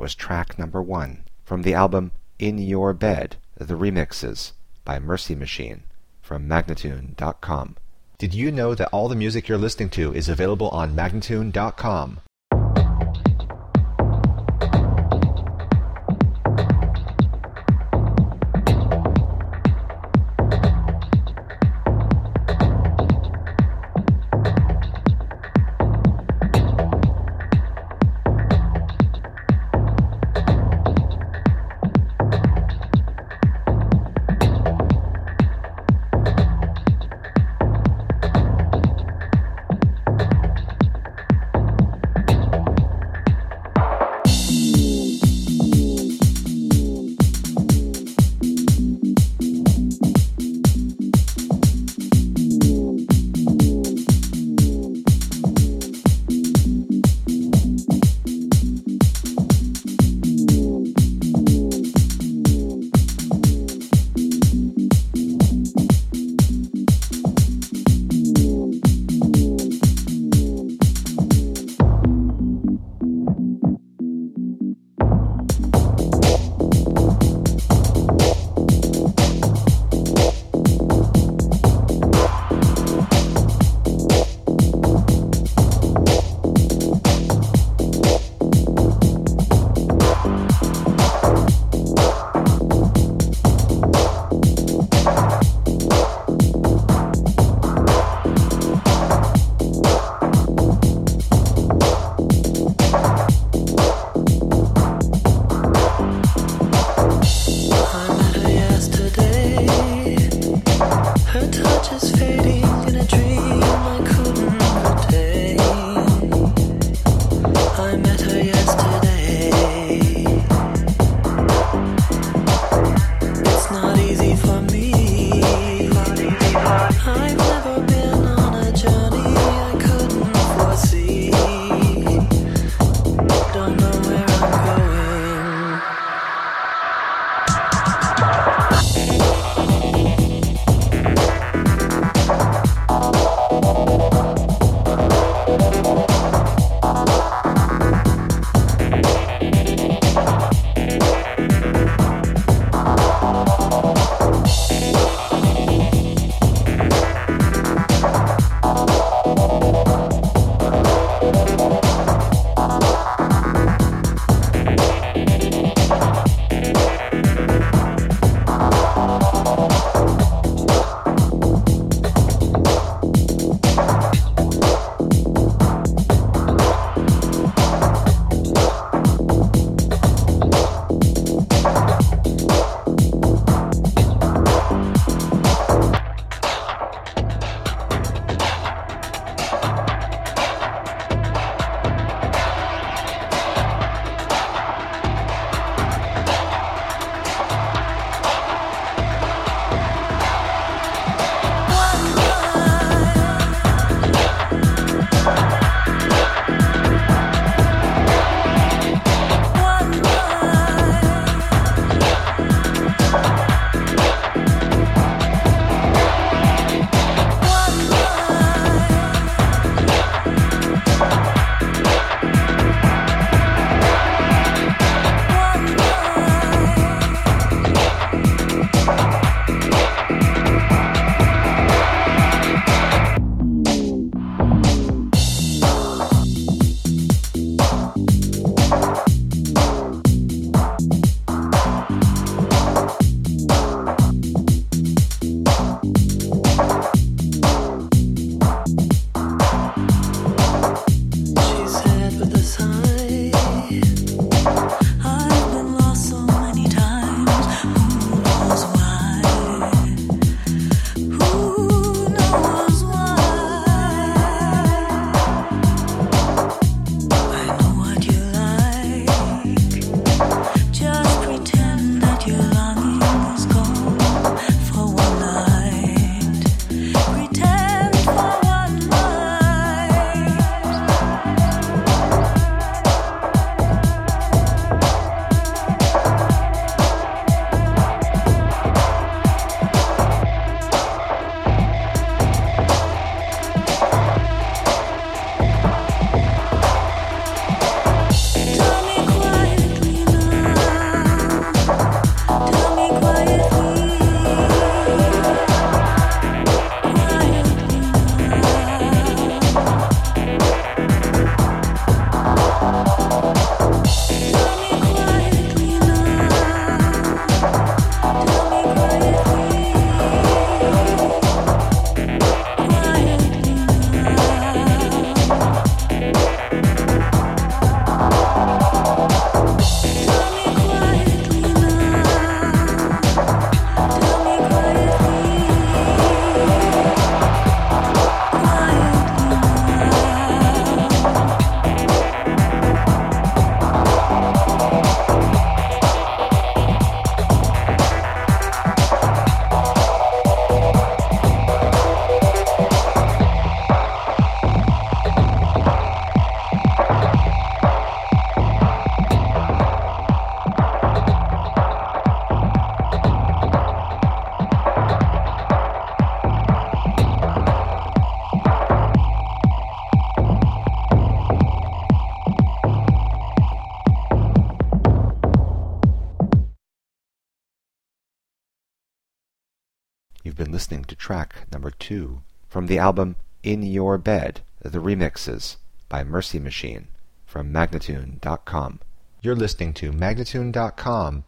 That was track number 1 from the album In Your Bed, the remixes by Mercy Machine from Magnatune.com. Did you know that all the music you're listening to is available on Magnatune.com? You've been listening to track number 2 from the album In Your Bed, the Remixes by Mercy Machine from Magnatune.com. You're listening to Magnatune.com.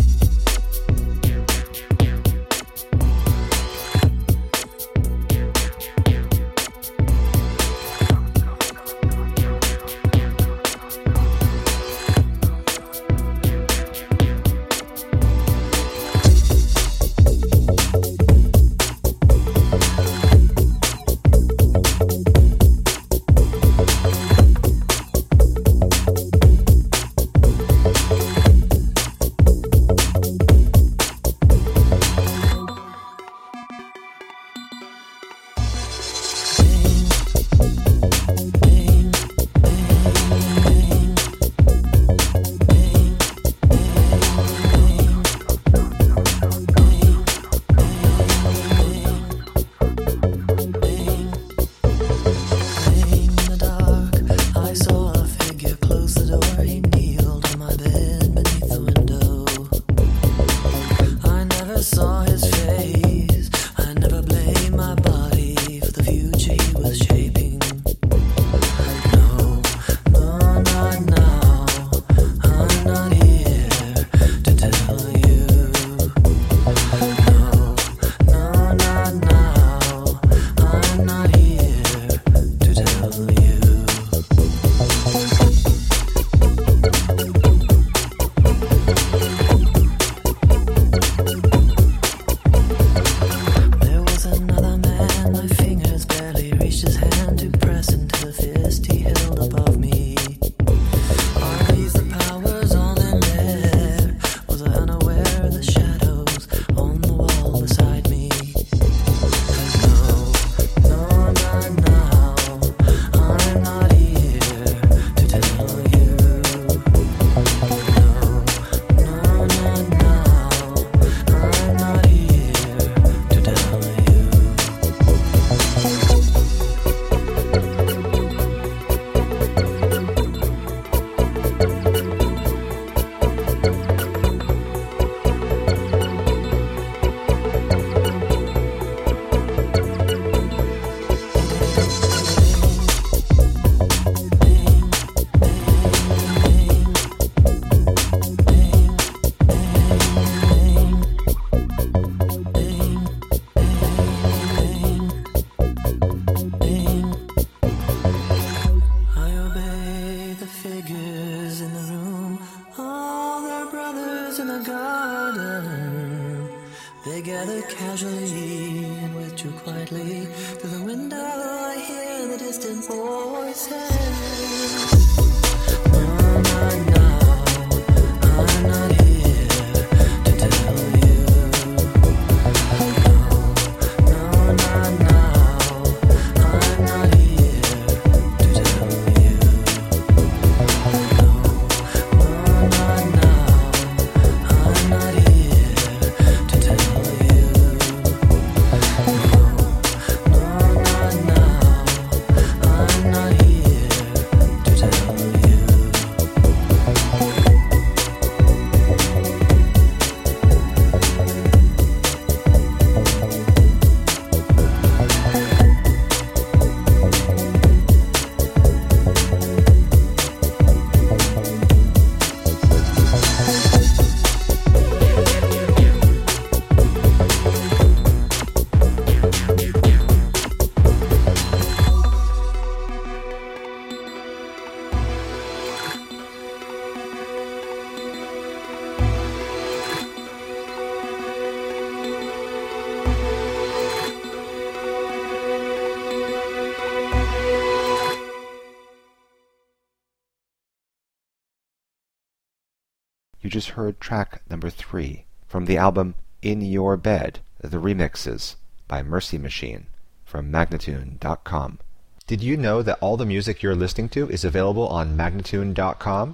You just heard track number 3 from the album In Your Bed, the Remixes by Mercy Machine from Magnatune.com. Did you know that all the music you're listening to is available on Magnatune.com?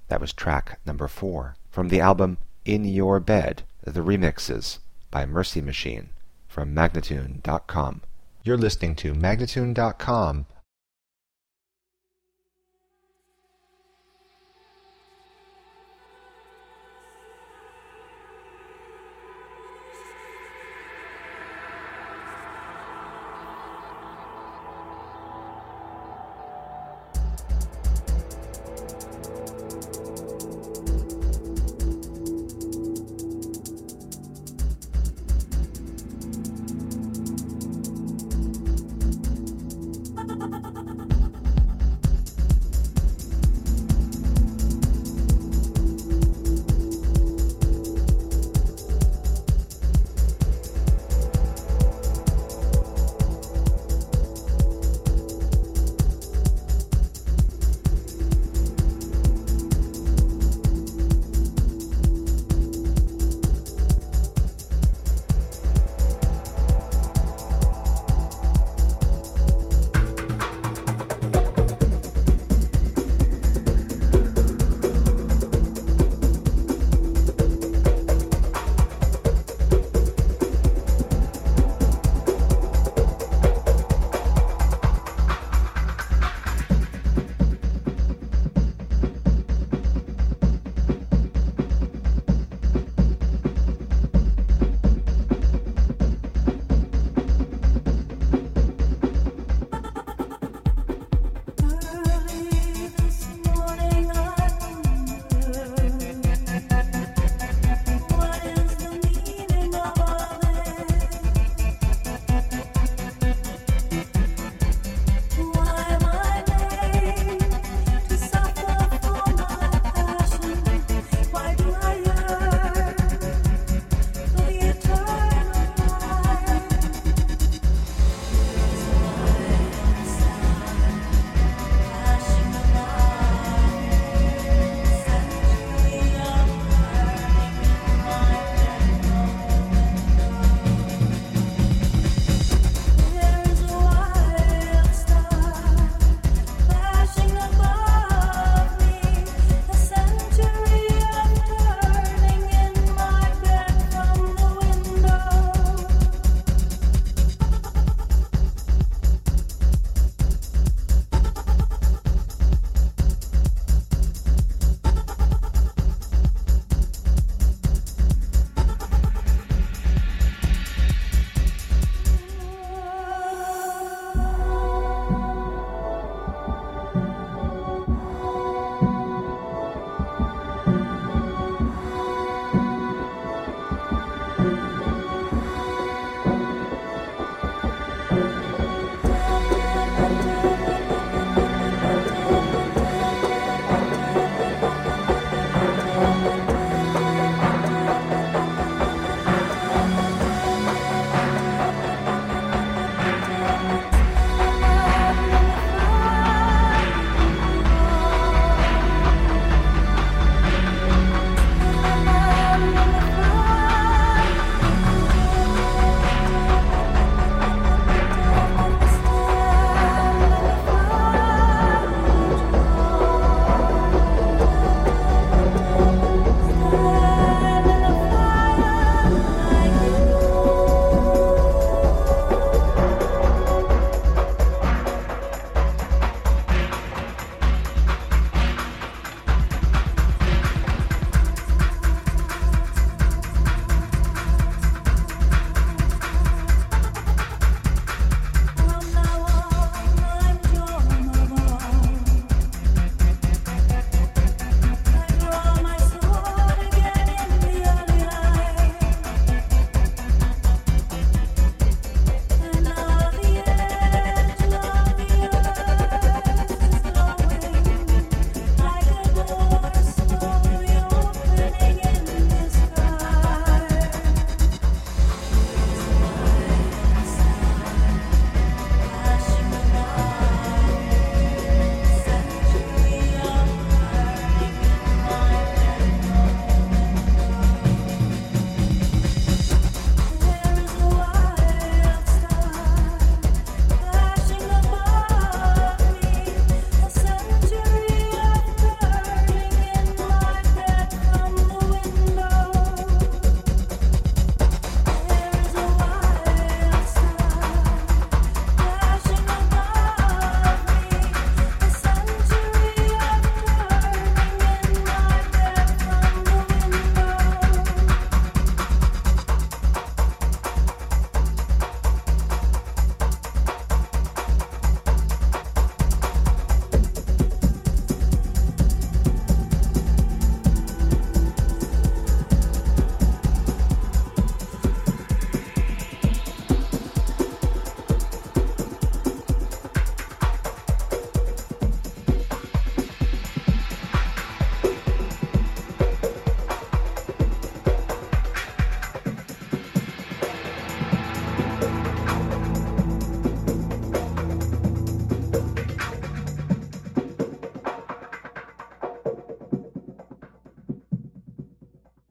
That was track number 4 from the album In Your Bed, The Remixes by Mercy Machine from Magnatune.com. You're listening to Magnatune.com.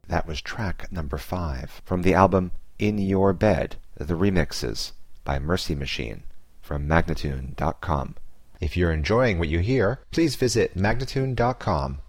That was track number 5 from the album In Your Bed, The Remixes by Mercy Machine from Magnatune.com. If you're enjoying what you hear, please visit Magnatune.com.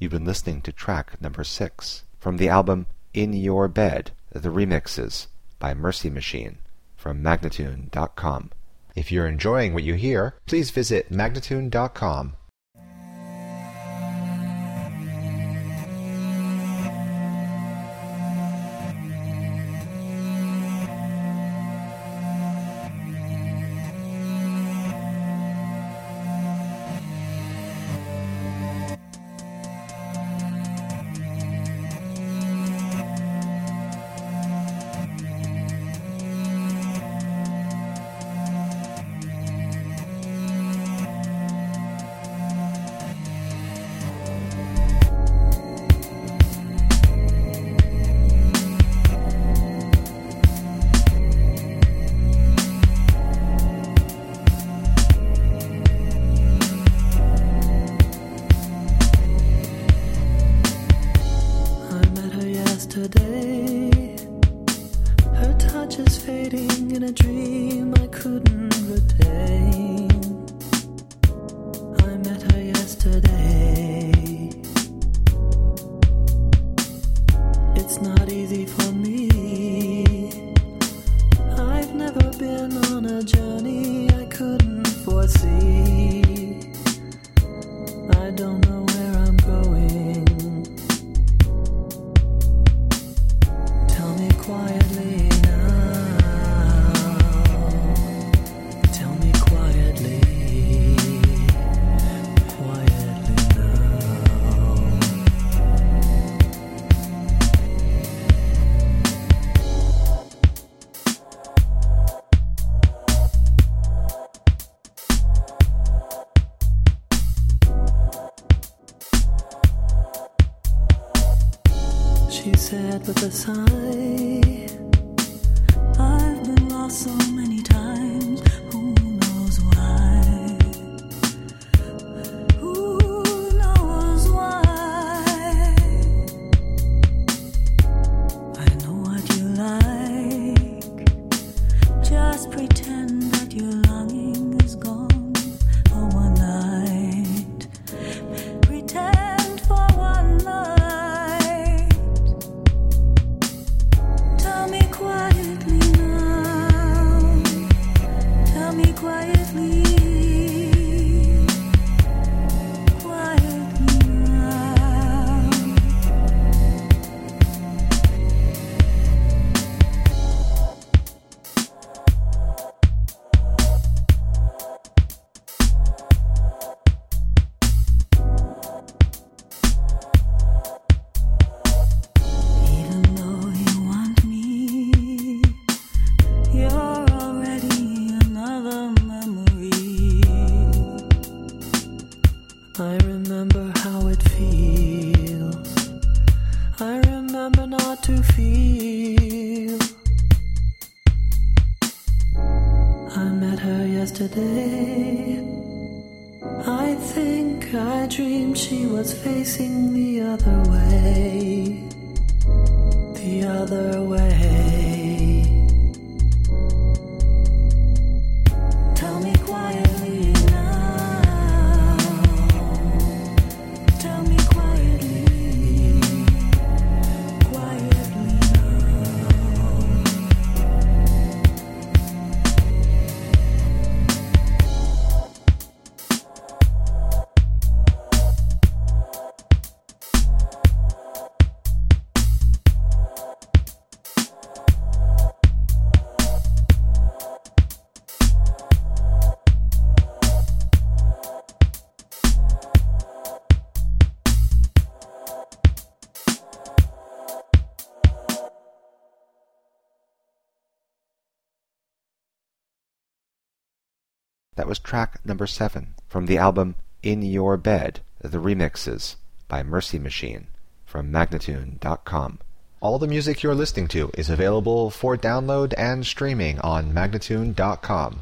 You've been listening to track number 6 from the album In Your Bed, The Remixes by Mercy Machine from Magnatune.com. If you're enjoying what you hear, please visit Magnatune.com. Today, her touch is fading in a dream I couldn't retain. I met her yesterday. It's not easy for me. I've never been on a journey I couldn't foresee. I don't know where I'm going. Quietly now, tell me quietly now. She said with a sigh, I've been lost so many times, who knows why? Who knows why? I know what you like, just pretend that your longing is gone for one night. Pretend for one night. Tell me quietly now. Tell me quietly. Quietly now. Even though you want me, you're already another memory. I remember how it feels. I remember not to feel. I met her yesterday. I think I dreamed she was facing the other way. The other way. Tell me quietly now. Tell me quietly. Quietly now. That was track number 7 from the album In Your Bed, The Remixes by Mercy Machine from Magnatune.com. All the music you're listening to is available for download and streaming on Magnatune.com.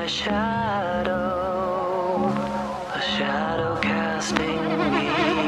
a shadow casting me.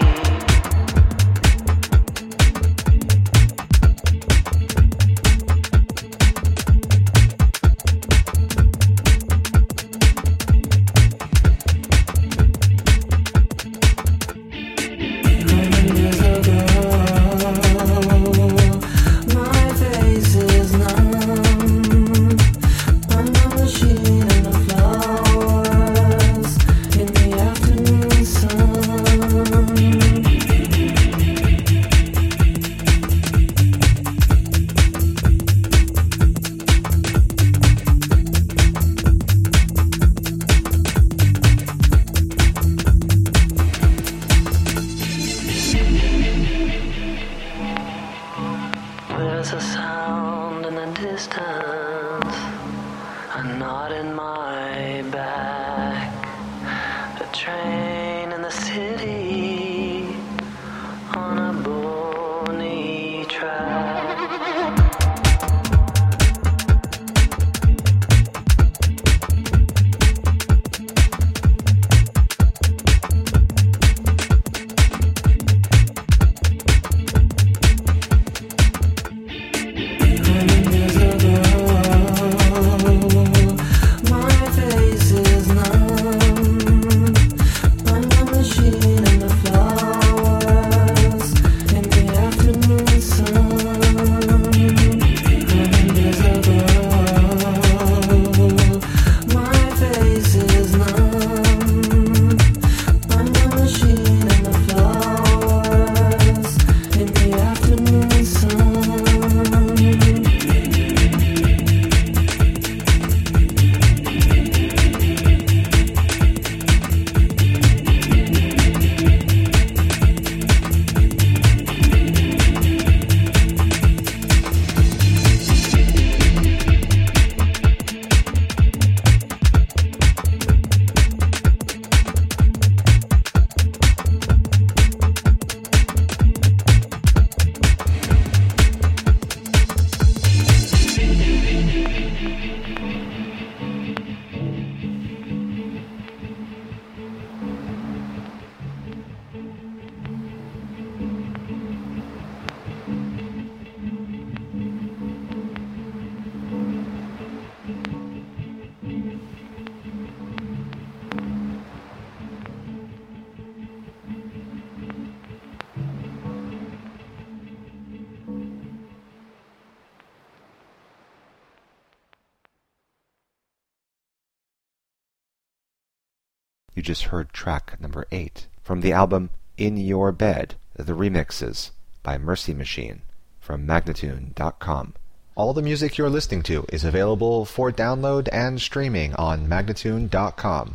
There's a sound in the distance, a knot in my back, a train in the city on a bony track. You just heard track number 8 from the album In Your Bed, the Remixes by Mercy Machine from Magnatune.com. All the music you're listening to is available for download and streaming on Magnatune.com.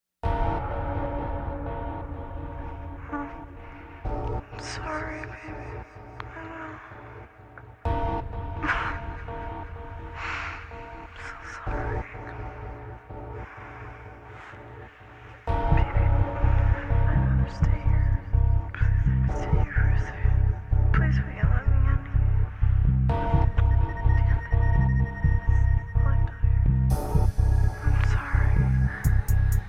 Sorry, baby. So sorry. Baby, I'd rather stay here. Stay here for a second. Please will you let me in? Damn it. I'm tired. I'm sorry.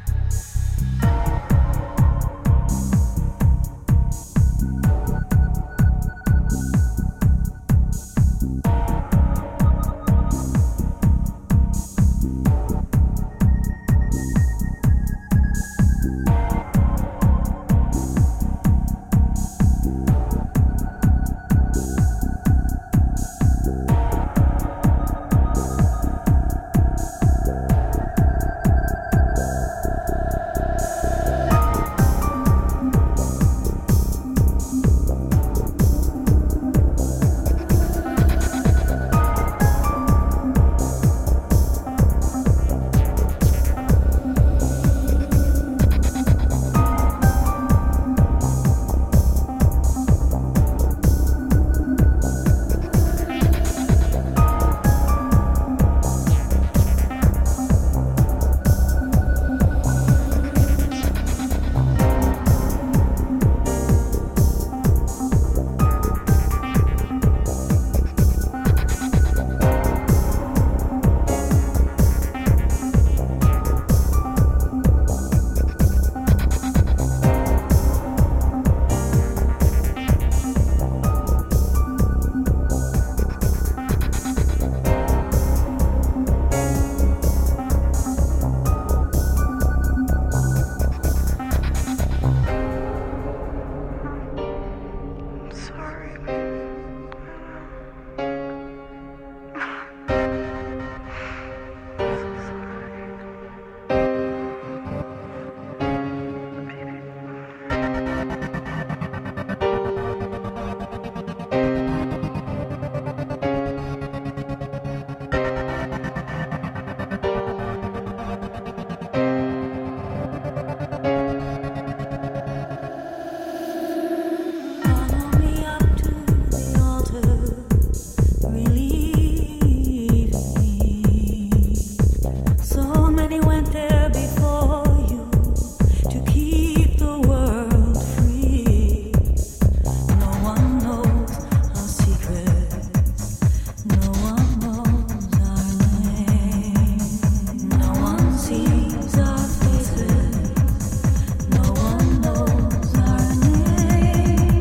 Follow me up to the altar, relieve me. So many went there before you to keep the world free. No one knows our secrets. No one knows our name. No one sees our faces. No one knows our name.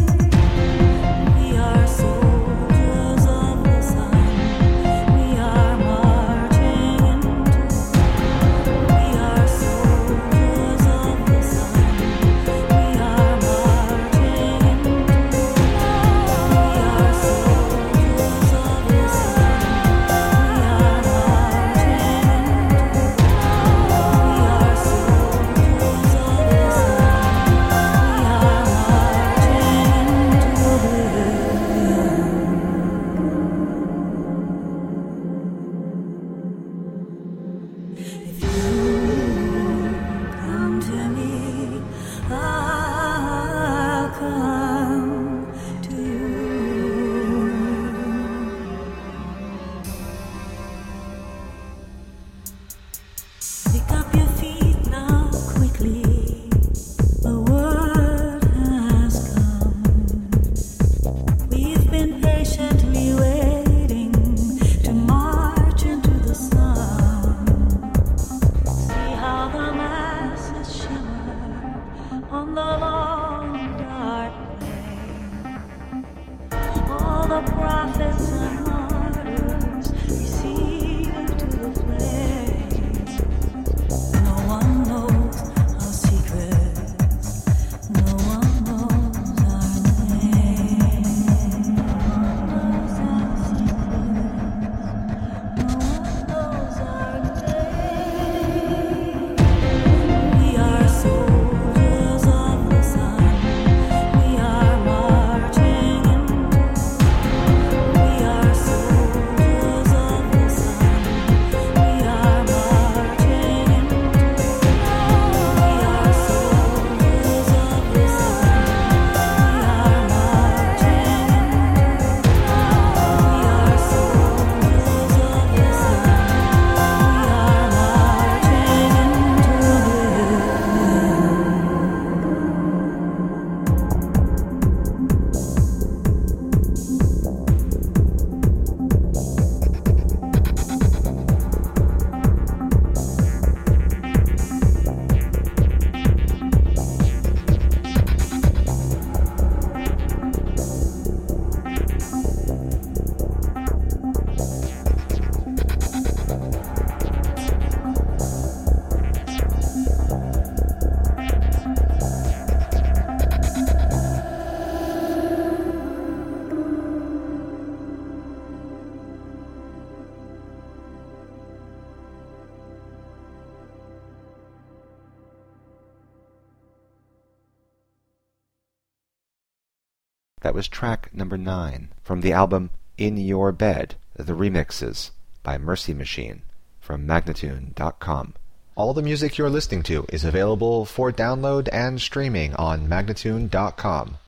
We are soldiers of the sun. We are marching into. We are soldiers of the sun. We are marching into. We are soldiers of the sun. We are marching into. We are soldiers of the sun. We are marching into oblivion. If you come to me, I'll come to you. Pick up your feet now quickly. The word has come. We've been patiently waiting to march into the sun. See how the masses shimmer on the long dark plain. All the prophets and martyrs receive into the flames. No one knows our secrets. No one knows our name. No one knows our secrets. No one knows our name. We are soldiers of the sun. We are marching into. We are soldiers of the sun. We are marching into. We are soldiers of the sun. We are marching into. We are soldiers of the sun. We are That was track number 9 from the album In Your Bed, the Remixes by Mercy Machine from Magnatune.com. All the music you're listening to is available for download and streaming on Magnatune.com.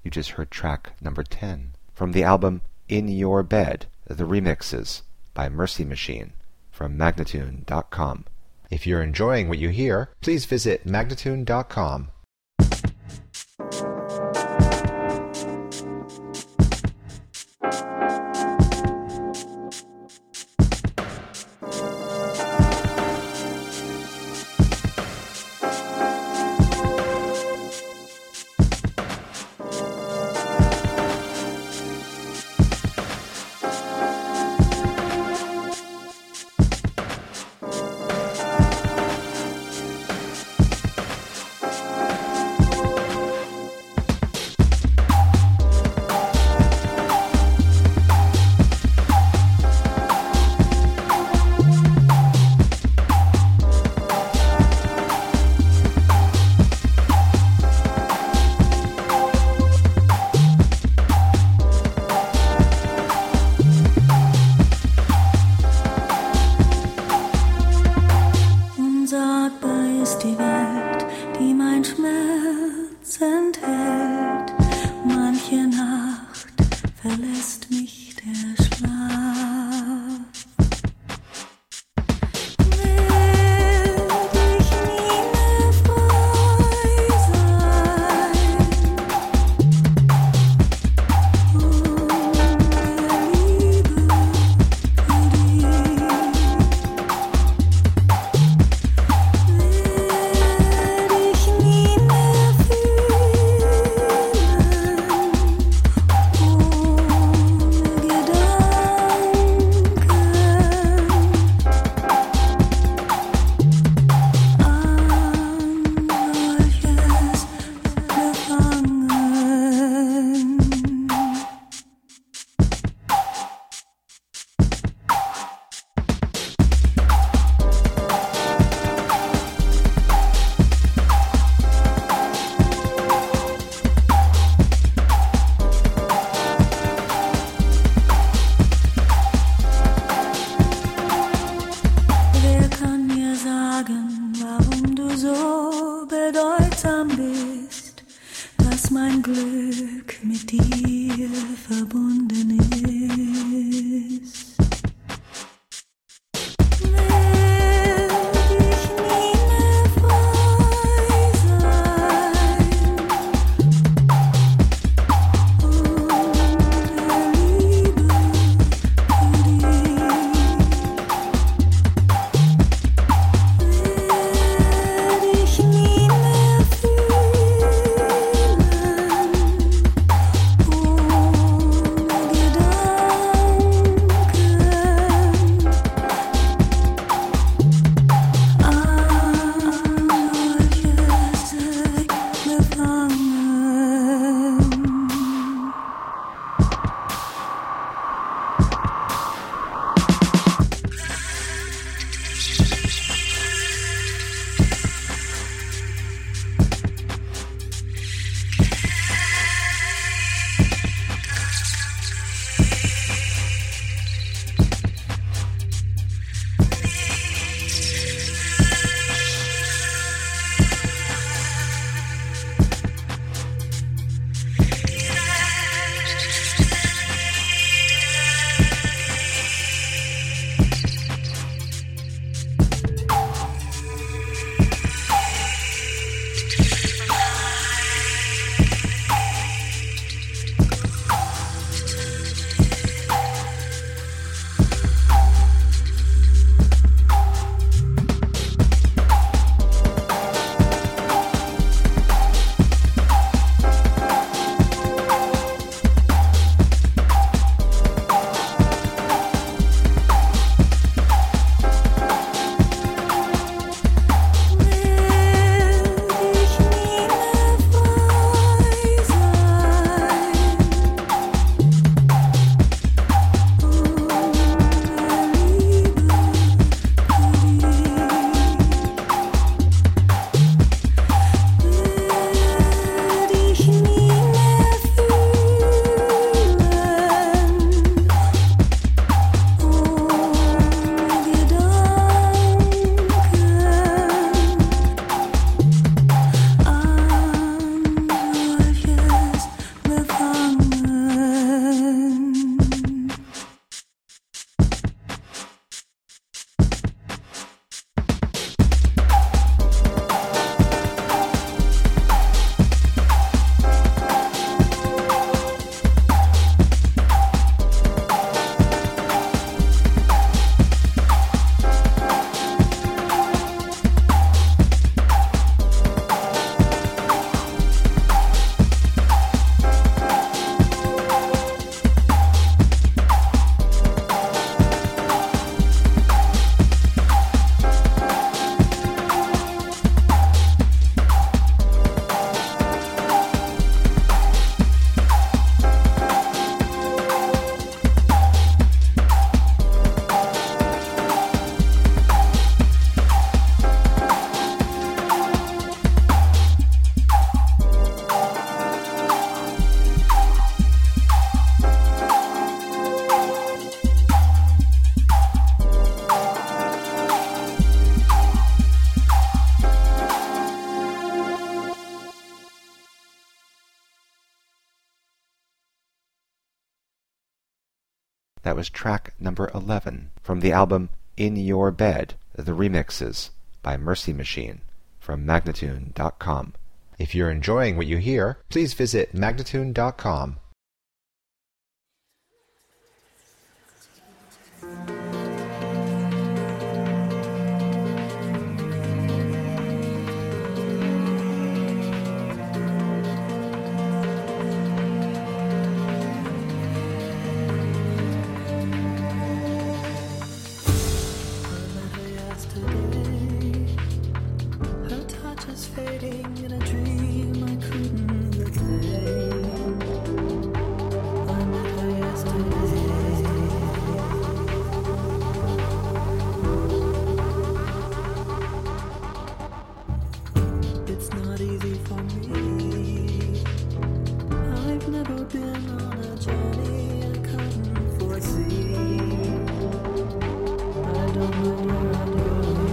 You just heard track number 10 from the album In Your Bed, the remixes by Mercy Machine from Magnatune.com. If you're enjoying what you hear, please visit Magnatune.com. Unsagbar ist die Welt, die mein Schmerz enthält. Manche Nacht verlässt mich der Schlaf. Werd ich nie mehr frei sein. Und der Liebe für dich. Werd ich nie mehr fühlen, ohne Gedanken an solches gefangen. Wer kann mir sagen, warum du so bedeutsam bist, dass mein Glück mit dir verbunden ist? Werd ich nie mehr frei sein. Und der Liebe für dich. Werd ich nie mehr fühlen, ohne Gedanken That was track number 11 from the album In Your Bed, The Remixes by Mercy Machine from Magnatune.com. If you're enjoying what you hear, please visit Magnatune.com. Fading in a dream I couldn't repay. I met her yesterday. It's not easy for me. I've never been on a journey I couldn't foresee. I don't know where I'm going.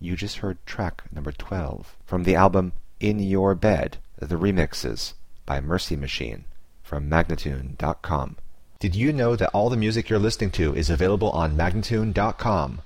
You just heard track number 12 from the album In Your Bed, The Remixes by Mercy Machine from Magnatune.com. Did you know that all the music you're listening to is available on Magnatune.com?